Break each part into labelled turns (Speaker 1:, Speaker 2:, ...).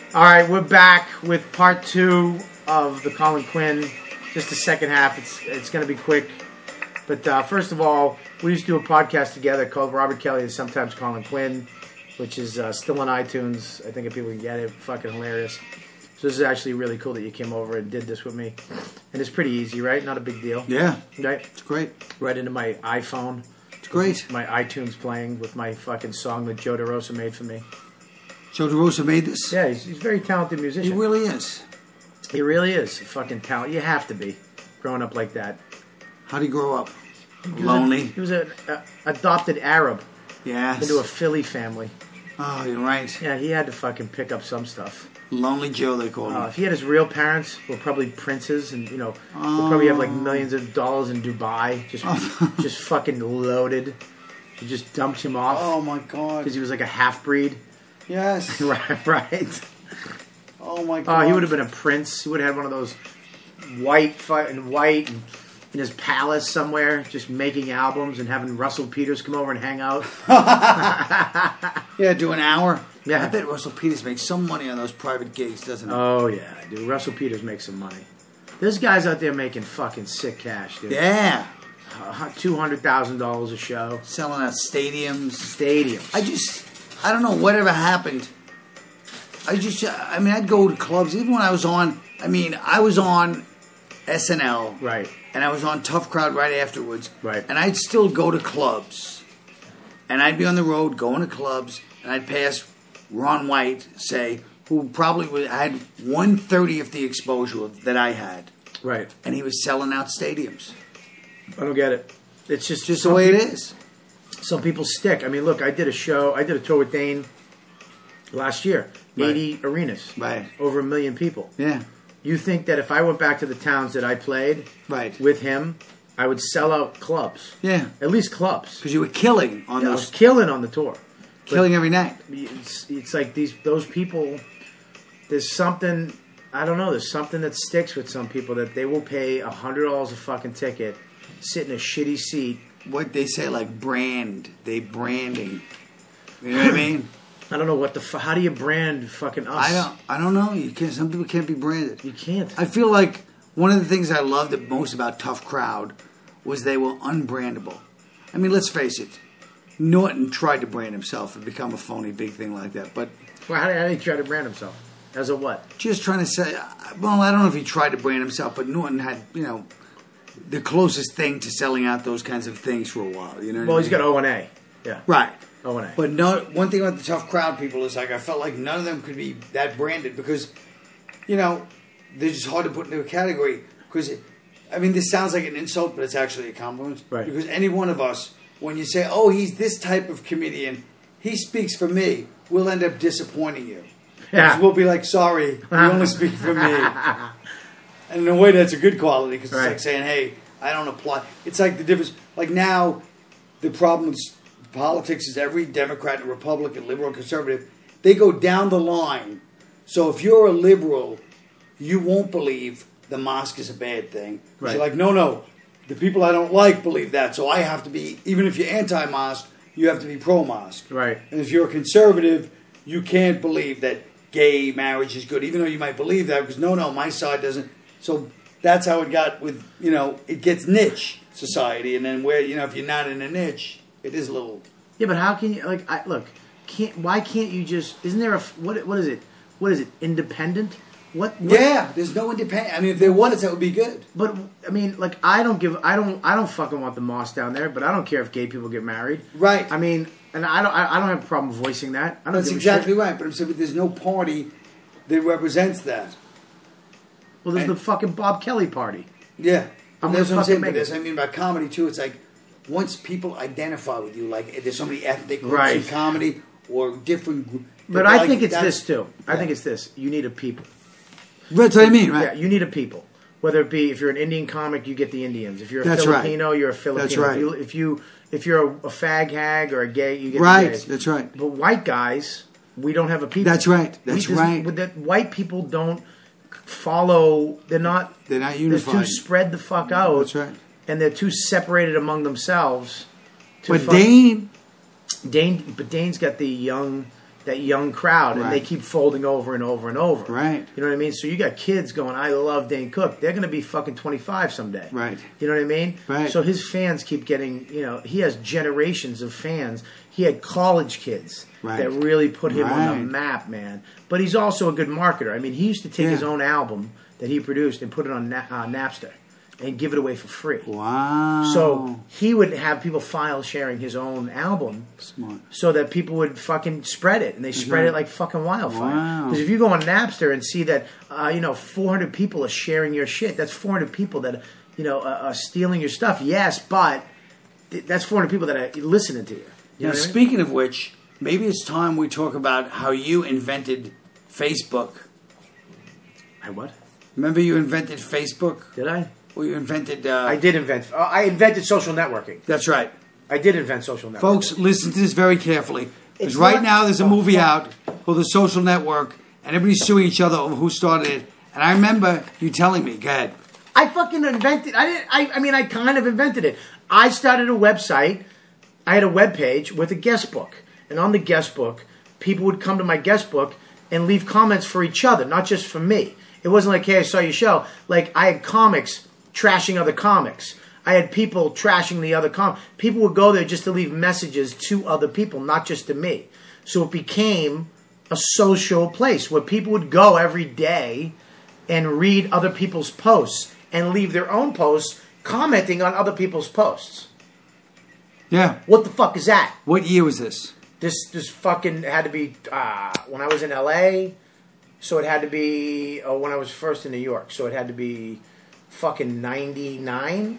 Speaker 1: All right, we're back with part 2 of the Colin Quinn. Just the second half. It's going to be quick. But first of all, we used to do a podcast together called Robert Kelly and Sometimes Colin Quinn, which is still on iTunes. I think if people can get it, fucking hilarious. So this is actually really cool that you came over and did this with me. And it's pretty easy, right? Not a big deal.
Speaker 2: Yeah.
Speaker 1: Right?
Speaker 2: It's great.
Speaker 1: Right into my iPhone.
Speaker 2: It's great.
Speaker 1: My iTunes playing with my fucking song that Joe DeRosa made for me.
Speaker 2: Joe DeRosa made this?
Speaker 1: Yeah, he's a very talented musician.
Speaker 2: He really is.
Speaker 1: He really is a fucking talent. You have to be growing up like that.
Speaker 2: How'd he grow up? Lonely?
Speaker 1: He was an adopted Arab.
Speaker 2: Yes.
Speaker 1: Into a Philly family.
Speaker 2: Oh, you're right.
Speaker 1: Yeah, he had to fucking pick up some stuff.
Speaker 2: Lonely Joe, they call him.
Speaker 1: If he had his real parents, were probably princes, and would probably have like millions of dollars in Dubai, just fucking loaded. He just dumped him off.
Speaker 2: Oh my god!
Speaker 1: Because he was like a half breed.
Speaker 2: Yes.
Speaker 1: right.
Speaker 2: Oh my god!
Speaker 1: He would have been a prince. He would have had one of those white and in his palace somewhere, just making albums and having Russell Peters come over and hang out.
Speaker 2: Yeah, do an hour.
Speaker 1: Yeah.
Speaker 2: I bet Russell Peters makes some money on those private gigs, doesn't he?
Speaker 1: Oh, yeah, dude. Russell Peters makes some money. There's guys out there making fucking sick cash, dude.
Speaker 2: Yeah.
Speaker 1: $200,000 a show.
Speaker 2: Selling out stadiums.
Speaker 1: Stadiums.
Speaker 2: I don't know whatever happened. I'd go to clubs. Even when I was on SNL.
Speaker 1: Right.
Speaker 2: And I was on Tough Crowd right afterwards.
Speaker 1: Right.
Speaker 2: And I'd still go to clubs. And I'd be on the road going to clubs. And I'd pass Ron White, say, who probably had 1/30th the exposure that I had.
Speaker 1: Right.
Speaker 2: And he was selling out stadiums.
Speaker 1: I don't get it. It's just
Speaker 2: the way it is.
Speaker 1: Some people stick. I mean, look, I did a tour with Dane last year.
Speaker 2: Right.
Speaker 1: 80 arenas.
Speaker 2: Right.
Speaker 1: Over 1 million people.
Speaker 2: Yeah.
Speaker 1: You think that if I went back to the towns that I played with him, I would sell out clubs?
Speaker 2: Yeah.
Speaker 1: At least clubs.
Speaker 2: Because you were killing on
Speaker 1: I was killing on the tour.
Speaker 2: Killing every night.
Speaker 1: It's like those people, there's something, I don't know, there's something that sticks with some people that they will pay $100 a fucking ticket, sit in a shitty seat.
Speaker 2: What they say, like branding. You know what I mean?
Speaker 1: I don't know how do you brand fucking us?
Speaker 2: I don't know. You can't. Some people can't be branded.
Speaker 1: You can't.
Speaker 2: I feel like one of the things I loved the most about Tough Crowd was they were unbrandable. I mean, let's face it. Norton tried to brand himself and become a phony big thing like that. But
Speaker 1: how did he try to brand himself? As a what?
Speaker 2: Just trying to say. Well, I don't know if he tried to brand himself, but Norton had the closest thing to selling out those kinds of things for a while. You know.
Speaker 1: Well, he's got O&A. Yeah.
Speaker 2: Right.
Speaker 1: O&A.
Speaker 2: But one thing about the Tough Crowd people is like I felt like none of them could be that branded because, they're just hard to put into a category. Because, this sounds like an insult, but it's actually a compliment.
Speaker 1: Right.
Speaker 2: Because any one of us, when you say, "Oh, he's this type of comedian," he speaks for me, we'll end up disappointing you.
Speaker 1: Yeah.
Speaker 2: We'll be like, "Sorry, you only speak for me." And in a way, that's a good quality because it's like saying, "Hey, I don't apply." It's like the difference. Like now, the problem with politics is every Democrat and Republican, liberal, conservative, they go down the line. So if you're a liberal, you won't believe the mosque is a bad thing. Right. You're like, no, the people I don't like believe that, so I have to be, even if you're anti-mosque, you have to be pro-mosque.
Speaker 1: Right.
Speaker 2: And if you're a conservative, you can't believe that gay marriage is good, even though you might believe that, because no, my side doesn't. So that's how it got with, it gets niche society, and then where, if you're not in a niche, it is a little.
Speaker 1: Yeah, but how can you why can't you just? Isn't there what is it? What is it? Independent? What?
Speaker 2: Yeah, there's no independent. If there was, that would be good.
Speaker 1: But I don't fucking want the mosque down there. But I don't care if gay people get married.
Speaker 2: Right.
Speaker 1: And I don't have a problem voicing that.
Speaker 2: That's exactly right. But I'm saying there's no party that represents that.
Speaker 1: Well, there's the fucking Bob Kelly party.
Speaker 2: Yeah, that's what I'm saying.
Speaker 1: But
Speaker 2: about comedy too. It's like. Once people identify with you, like if there's so many ethnic groups in comedy or different.
Speaker 1: But I think it's this too. I think it's this. You need a people.
Speaker 2: That's what I mean, right?
Speaker 1: Yeah, you need a people. Whether it be if you're an Indian comic, you get the Indians. If you're a
Speaker 2: That's
Speaker 1: Filipino, you're a Filipino.
Speaker 2: That's right.
Speaker 1: If you're a fag hag or a gay, you get the gays.
Speaker 2: That's right.
Speaker 1: But white guys, we don't have a people.
Speaker 2: That's right. Right.
Speaker 1: That white people don't follow. They're not
Speaker 2: unified.
Speaker 1: They're too spread the fuck out.
Speaker 2: That's right.
Speaker 1: And they're too separated among themselves.
Speaker 2: But Dane's
Speaker 1: got the young that young crowd, and they keep folding over and over and over.
Speaker 2: Right.
Speaker 1: You know what I mean? So you got kids going, I love Dane Cook. They're going to be fucking 25 someday.
Speaker 2: Right.
Speaker 1: You know what I mean?
Speaker 2: Right.
Speaker 1: So his fans keep getting, he has generations of fans. He had college kids that really put him on the map, man. But he's also a good marketer. I mean, he used to take his own album that he produced and put it on Napster and give it away for free.
Speaker 2: Wow.
Speaker 1: So he would have people file sharing his own album.
Speaker 2: Smart.
Speaker 1: So that people would fucking spread it. And they spread it like fucking wildfire.
Speaker 2: Wow.
Speaker 1: Because if you go on Napster and see that, 400 people are sharing your shit, that's 400 people that, are stealing your stuff. Yes, but that's 400 people that are listening to you.
Speaker 2: Now, speaking of which, maybe it's time we talk about how you invented Facebook.
Speaker 1: I what?
Speaker 2: Remember you invented Facebook?
Speaker 1: Did I?
Speaker 2: Well, you invented...
Speaker 1: I did invent... I invented social networking.
Speaker 2: That's right.
Speaker 1: I did invent social networking.
Speaker 2: Folks, listen to this very carefully. Because right now there's a movie out called The Social Network, and everybody's suing each other over who started it. And I remember you telling me, go ahead.
Speaker 1: I fucking invented... I kind of invented it. I started a website. I had a web page with a guest book. And on the guest book, people would come to my guest book and leave comments for each other, not just for me. It wasn't like, hey, I saw your show. Like, I had comics trashing other comics. I had people trashing the other comics. People would go there just to leave messages to other people, not just to me. So it became a social place where people would go every day and read other people's posts and leave their own posts commenting on other people's posts.
Speaker 2: Yeah.
Speaker 1: What the fuck is that?
Speaker 2: What year was this?
Speaker 1: This fucking had to be when I was in LA. So it had to be when I was first in New York. So it had to be fucking 99?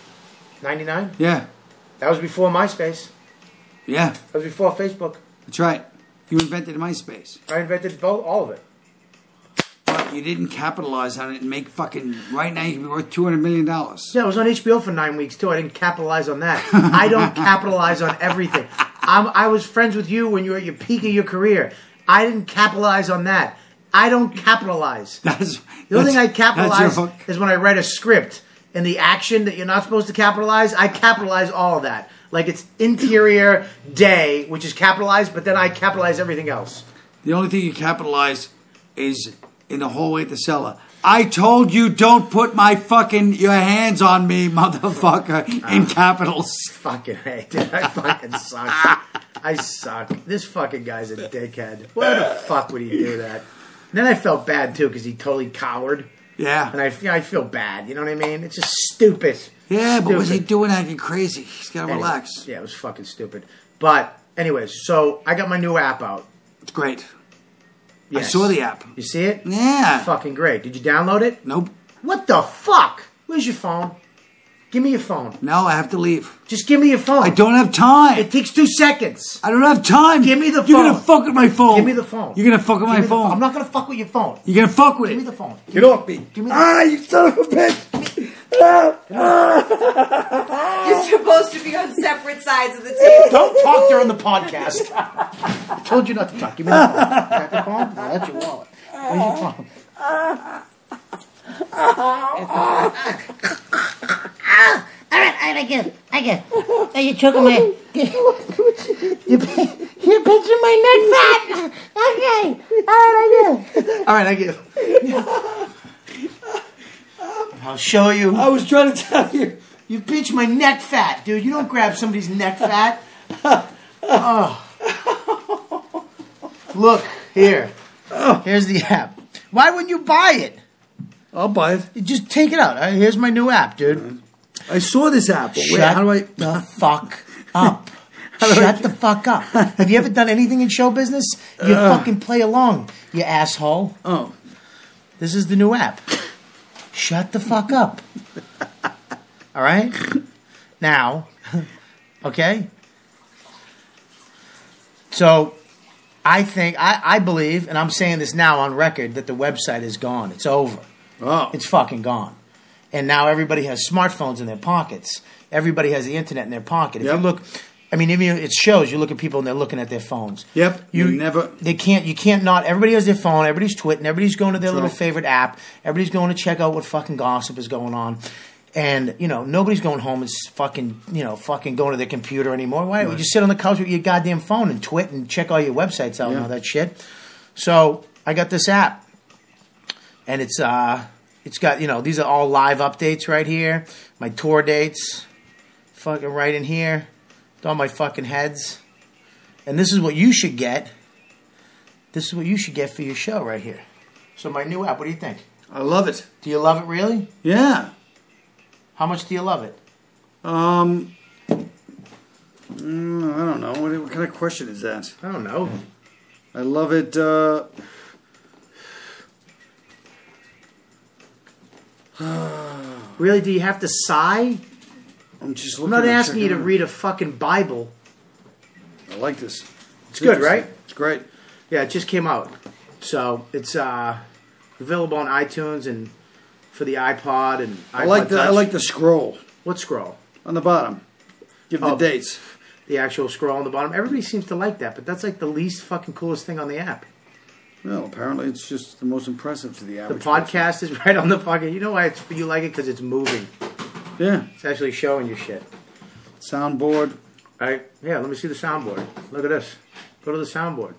Speaker 1: 99?
Speaker 2: Yeah.
Speaker 1: That was before MySpace.
Speaker 2: Yeah.
Speaker 1: That was before Facebook.
Speaker 2: That's right. You invented MySpace.
Speaker 1: I invented all of it.
Speaker 2: But you didn't capitalize on it and make fucking... Right now you can be worth $200 million.
Speaker 1: Yeah, I was on HBO for 9 weeks too. I didn't capitalize on that. I don't capitalize on everything. I was friends with you when you were at your peak of your career. I didn't capitalize on that. I don't capitalize. The only thing I capitalize is when I write a script and the action that you're not supposed to capitalize, I capitalize all of that. Like it's interior day, which is capitalized, but then I capitalize everything else.
Speaker 2: The only thing you capitalize is in the hallway at the cellar. I told you don't put your hands on me, motherfucker, in capitals.
Speaker 1: Fucking hey, dude, I fucking suck. I suck. This fucking guy's a dickhead. Why the fuck would he do that? And then I felt bad, too, because he totally cowered.
Speaker 2: Yeah.
Speaker 1: And I feel bad, you know what I mean? It's just stupid.
Speaker 2: Yeah, but what's he doing acting crazy? He's got to relax.
Speaker 1: Yeah, it was fucking stupid. But, anyways, so I got my new app out.
Speaker 2: It's great.
Speaker 1: Yes.
Speaker 2: I saw the app.
Speaker 1: You see it?
Speaker 2: Yeah.
Speaker 1: It's fucking great. Did you download it?
Speaker 2: Nope.
Speaker 1: What the fuck? Where's your phone? Give me your phone.
Speaker 2: No, I have to leave.
Speaker 1: Just give me your phone.
Speaker 2: I don't have time.
Speaker 1: It takes 2 seconds.
Speaker 2: I don't have time.
Speaker 1: Give me the phone.
Speaker 2: You're going to fuck with my phone.
Speaker 1: Give me the phone.
Speaker 2: You're going to fuck with my phone.
Speaker 1: I'm not going to fuck with your phone.
Speaker 2: You're going to fuck with it.
Speaker 1: Give me the phone.
Speaker 2: Get off me.
Speaker 1: Give me the phone.
Speaker 2: You son of a bitch.
Speaker 3: You're supposed to be on separate sides of the table.
Speaker 1: Don't talk during the podcast. I told you not to talk. Give me the phone. You got the phone? No, that's your wallet. Where's your phone?
Speaker 4: All right, I get. Are you choking my... You're pinching my neck fat. Okay.
Speaker 1: All right, I get. I'll show you.
Speaker 2: I was trying to tell you.
Speaker 1: You pinch my neck fat, dude. You don't grab somebody's neck fat. Oh. Look, here. Here's the app. Why wouldn't you buy it?
Speaker 2: I'll buy it.
Speaker 1: You just take it out. Here's my new app, dude.
Speaker 2: I saw this app.
Speaker 1: Shut the fuck up. Shut the fuck up. Have you ever done anything in show business? You fucking play along, you asshole.
Speaker 2: Oh.
Speaker 1: This is the new app. Shut the fuck up. All right? Now, okay? So, I believe, and I'm saying this now on record, that the website is gone. It's over.
Speaker 2: Oh.
Speaker 1: It's fucking gone. And now everybody has smartphones in their pockets. Everybody has the internet in their pocket. If you look, I mean, even it shows. You look at people and they're looking at their phones.
Speaker 2: Yep.
Speaker 1: You can't not. Everybody has their phone. Everybody's twitting. Everybody's going to their little favorite app. Everybody's going to check out what fucking gossip is going on. And, nobody's going home and fucking going to their computer anymore. Why don't we just sit on the couch with your goddamn phone and twit and check all your websites out and all that shit? So I got this app. And it's got, these are all live updates right here. My tour dates, fucking right in here. With all my fucking heads. And this is what you should get. This is what you should get for your show right here. So my new app, what do you think?
Speaker 2: I love it.
Speaker 1: Do you love it really?
Speaker 2: Yeah.
Speaker 1: How much do you love it?
Speaker 2: I don't know. What kind of question is that?
Speaker 1: I don't know.
Speaker 2: I love it.
Speaker 1: Really, do you have to sigh?
Speaker 2: I'm just
Speaker 1: I'm
Speaker 2: looking.
Speaker 1: not asking you to read a fucking Bible.
Speaker 2: I like this.
Speaker 1: It's good, right?
Speaker 2: It's great.
Speaker 1: Yeah, it just came out. So it's available on iTunes and for the iPod and iPod
Speaker 2: I like the scroll
Speaker 1: What scroll?
Speaker 2: on the bottom. Give the dates.
Speaker 1: The actual scroll on the bottom. Everybody seems to like that, but that's like the least fucking coolest thing on the app.
Speaker 2: Well, apparently it's just the most impressive to the
Speaker 1: The
Speaker 2: average
Speaker 1: podcast is right on the fucking... You know why you like it? Because it's moving.
Speaker 2: person. Yeah.
Speaker 1: It's actually showing you shit.
Speaker 2: Soundboard.
Speaker 1: All right. Yeah, let me see the soundboard. Look at this. Go to the soundboard.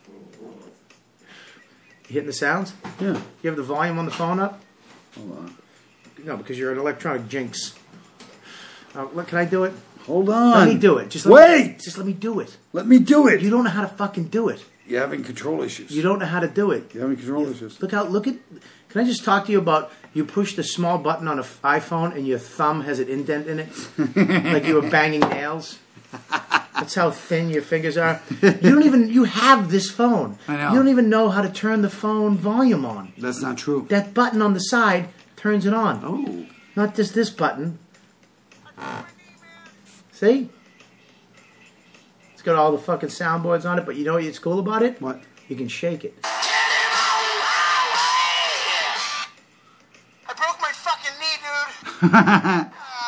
Speaker 1: You hitting the sounds?
Speaker 2: Yeah.
Speaker 1: You have the volume on the phone up?
Speaker 2: Hold on.
Speaker 1: No, because you're an electronic jinx. Can I do it?
Speaker 2: Hold on.
Speaker 1: Let me do it. Just
Speaker 2: Wait!
Speaker 1: Just let me do it.
Speaker 2: Let me do it.
Speaker 1: You don't know how to fucking do it.
Speaker 2: You're having control issues.
Speaker 1: You don't know how to do it.
Speaker 2: You're having control issues.
Speaker 1: Look at... Can I just talk to you about you push the small button on an iPhone and your thumb has an indent in it? Like you were banging nails? That's how thin your fingers are. You have this phone.
Speaker 2: I know.
Speaker 1: You don't even know how to turn the phone volume on.
Speaker 2: That's not true.
Speaker 1: That button on the side turns it on.
Speaker 2: Oh.
Speaker 1: Not just this button. See? It's got all the fucking soundboards on it, but you know what's cool about it?
Speaker 2: What?
Speaker 1: You can shake it.
Speaker 5: I broke my fucking knee, dude. I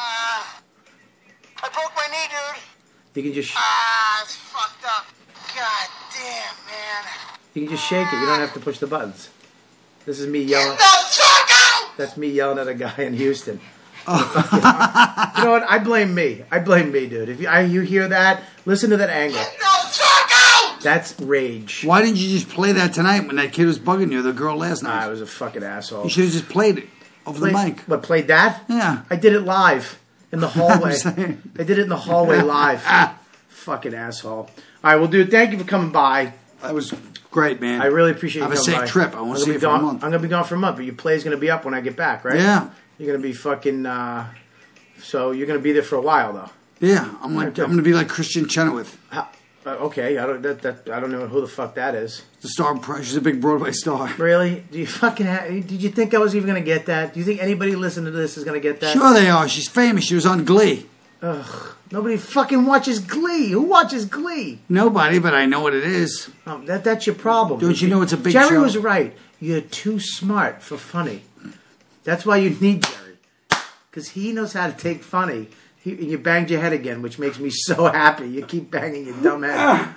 Speaker 5: broke my knee, dude.
Speaker 1: You can just
Speaker 5: It's fucked up. God damn, man.
Speaker 1: you can just shake it. You don't have to push the buttons. This is me yelling.
Speaker 5: No, fuck out!
Speaker 1: That's me yelling at a guy in Houston. You know what? I blame me. Dude. If you hear that, listen to that anger.
Speaker 5: No, fuck out!
Speaker 1: That's rage.
Speaker 2: Why didn't you just play that tonight when that kid was bugging you, the girl last night?
Speaker 1: I was a fucking asshole.
Speaker 2: You should have just played it over the mic.
Speaker 1: What, played that?
Speaker 2: Yeah.
Speaker 1: I did it live in the hallway.
Speaker 2: saying.
Speaker 1: I did it in the hallway live. Fucking asshole. All right, well, dude, thank you for coming by.
Speaker 2: That was great, man.
Speaker 1: I really appreciate you
Speaker 2: Have a
Speaker 1: coming
Speaker 2: safe
Speaker 1: by.
Speaker 2: trip. I want to see you for a
Speaker 1: gone,
Speaker 2: month.
Speaker 1: I'm going to be gone for a month, but your play's going to be up when I get back, right?
Speaker 2: Yeah.
Speaker 1: You're going to be fucking... so you're going to be there for a while, though.
Speaker 2: Yeah, I'm going to be like Christian Chenoweth,
Speaker 1: Okay, I don't know who the fuck that is.
Speaker 2: the star. She's a big Broadway star.
Speaker 1: Really? Do you fucking did you think I was even going to get that? Do you think anybody listening to this is going to get that?
Speaker 2: Sure they are. She's famous. She was on Glee.
Speaker 1: Ugh. Nobody fucking watches Glee. Who watches Glee?
Speaker 2: Nobody, but I know what it is.
Speaker 1: That's your problem.
Speaker 2: Don't you know it's a big
Speaker 1: Jerry
Speaker 2: show?
Speaker 1: was right. You're too smart for funny. That's why you need Jerry. Because he knows how to take funny. You banged your head again, which makes me so happy. You keep banging your dumb head.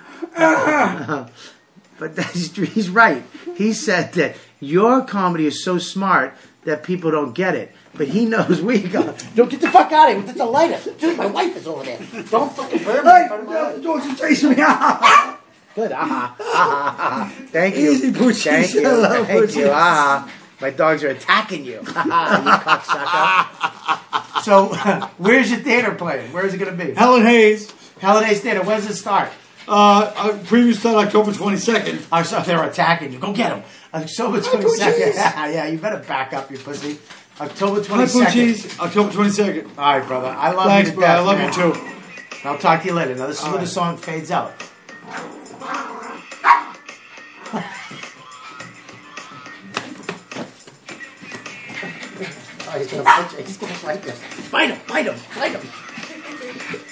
Speaker 1: But he's right. He said that your comedy is so smart that people don't get it. But he knows we go.
Speaker 4: Don't get the fuck out of here. That's a lighter. Dude, my wife is over there. Don't fucking burn me.
Speaker 2: The dogs are chasing me.
Speaker 1: Good. Thank you.
Speaker 2: Easy, Poochie.
Speaker 1: Thank you.
Speaker 2: Hello,
Speaker 1: Thank you.
Speaker 2: Poochie.
Speaker 1: My dogs are attacking you. You cocksucker. So, where's your theater playing? Where is it going to be?
Speaker 2: Helen Hayes.
Speaker 1: Holidays Theater. When does it start?
Speaker 2: Preview start October 22nd.
Speaker 1: Oh, so they're attacking you. Go get them. October 22nd. Yeah, you better back up, you pussy. October 22nd.
Speaker 2: Hi, Poochies. October 22nd.
Speaker 1: All right, brother. I love
Speaker 2: Thanks,
Speaker 1: you to
Speaker 2: bro.
Speaker 1: death,
Speaker 2: I love
Speaker 1: man.
Speaker 2: you too.
Speaker 1: I'll talk to you later. Now, this is where the song fades out. Oh, he's going to fight you. He's going to fight you. Fight him.